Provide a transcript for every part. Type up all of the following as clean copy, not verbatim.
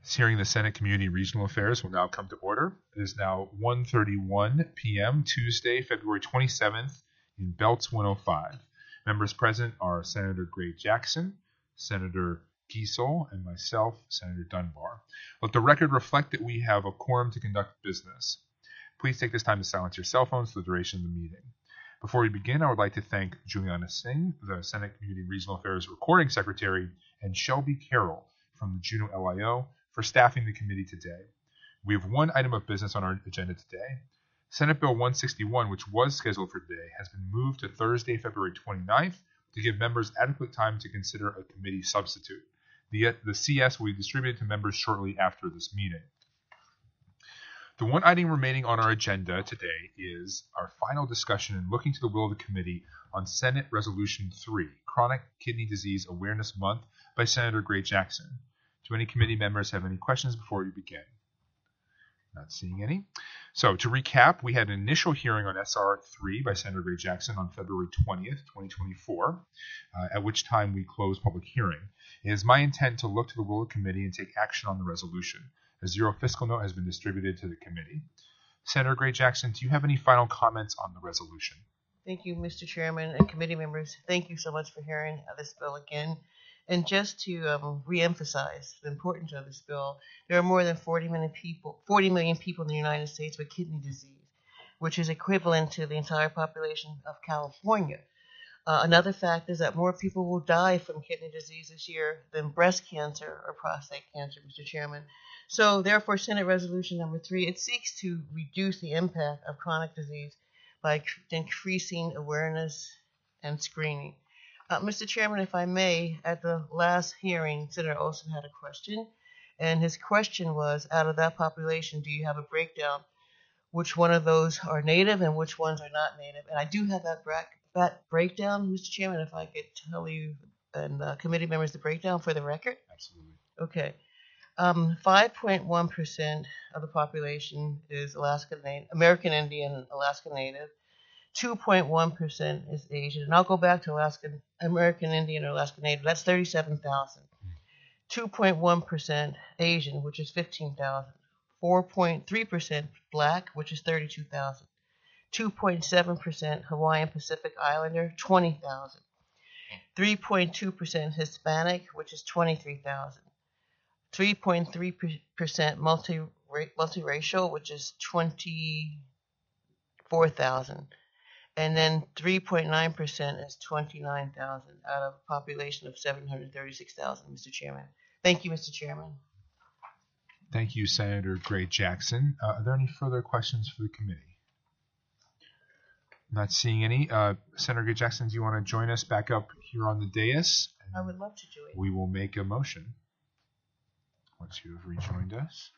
This hearing of the Senate Community Regional Affairs will now come to order. It is now 1:31 p.m. Tuesday, February 27th in Belts 105. Members present are Senator Gray Jackson, Senator Giesel, and myself, Senator Dunbar. Let the record reflect that we have a quorum to conduct business. Please take this time to silence your cell phones for the duration of the meeting. Before we begin, I would like to thank Juliana Singh, the Senate Community Regional Affairs Recording Secretary, and Shelby Carroll from the Juneau LIO for staffing the committee today. We have one item of business on our agenda today. Senate Bill 161, which was scheduled for today, has been moved to Thursday, February 29th to give members adequate time to consider a committee substitute. The CS will be distributed to members shortly after this meeting. The one item remaining on our agenda today is our final discussion and looking to the will of the committee on Senate Resolution 3, Chronic Kidney Disease Awareness Month by Senator Gray Jackson. Do any committee members have any questions before we begin? Not seeing any. So to recap, we had an initial hearing on SR 3 by Senator Gray Jackson on February 20th, 2024, at which time we closed public hearing. It is my intent to look to the will of the committee and take action on the resolution. A zero fiscal note has been distributed to the committee. Senator Gray Jackson, do you have any final comments on the resolution? Thank you, Mr. Chairman and committee members. Thank you so much for hearing this bill again. And just to reemphasize the importance of this bill, there are more than 40 million people in the United States with kidney disease, which is equivalent to the entire population of California. Another fact is that more people will die from kidney disease this year than breast cancer or prostate cancer, Mr. Chairman. So therefore, Senate Resolution number 3, it seeks to reduce the impact of chronic disease by increasing awareness and screening. Mr. Chairman, if I may, at the last hearing, Senator Olson had a question, and his question was, out of that population, do you have a breakdown? Which one of those are native and which ones are not native? And I do have that breakdown, Mr. Chairman, if I could tell you and committee members the breakdown for the record. Absolutely. Okay. 5.1% of the population is American Indian, Alaska Native. 2.1% is Asian. And I'll go back to American Indian or Alaska Native. That's 37,000. 2.1% Asian, which is 15,000. 4.3% Black, which is 32,000. 2.7% Hawaiian Pacific Islander, 20,000. 3.2% Hispanic, which is 23,000. 3.3% multiracial, which is 24,000. And then 3.9% is 29,000 out of a population of 736,000, Mr. Chairman. Thank you, Mr. Chairman. Thank you, Senator Gray Jackson. Are there any further questions for the committee? Not seeing any. Senator Gray Jackson, do you want to join us back up here on the dais? I would love to join. We will make a motion once you have rejoined us.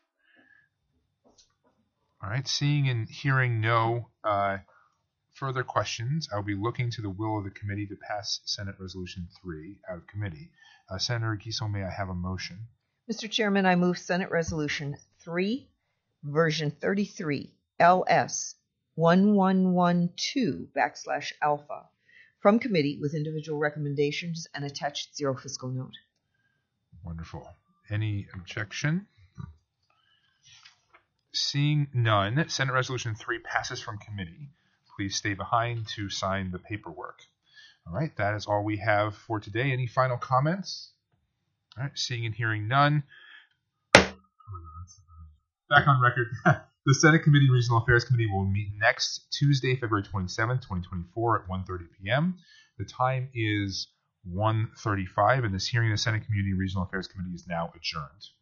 All right, seeing and hearing no further questions, I'll be looking to the will of the committee to pass Senate Resolution 3 out of committee. Senator Giesel, may I have a motion? Mr. Chairman, I move Senate Resolution 3, version 33, LS 1112/alpha, from committee with individual recommendations and attached zero fiscal note. Wonderful. Any objection? Seeing none, Senate Resolution 3 passes from committee. Please stay behind to sign the paperwork. All right, that is all we have for today. Any final comments? All right, seeing and hearing none. Back on record. The Senate Committee Regional Affairs Committee will meet next Tuesday, February 27th, 2024 at 1:30 p.m. The time is 1:35, and this hearing of the Senate Community Regional Affairs Committee is now adjourned.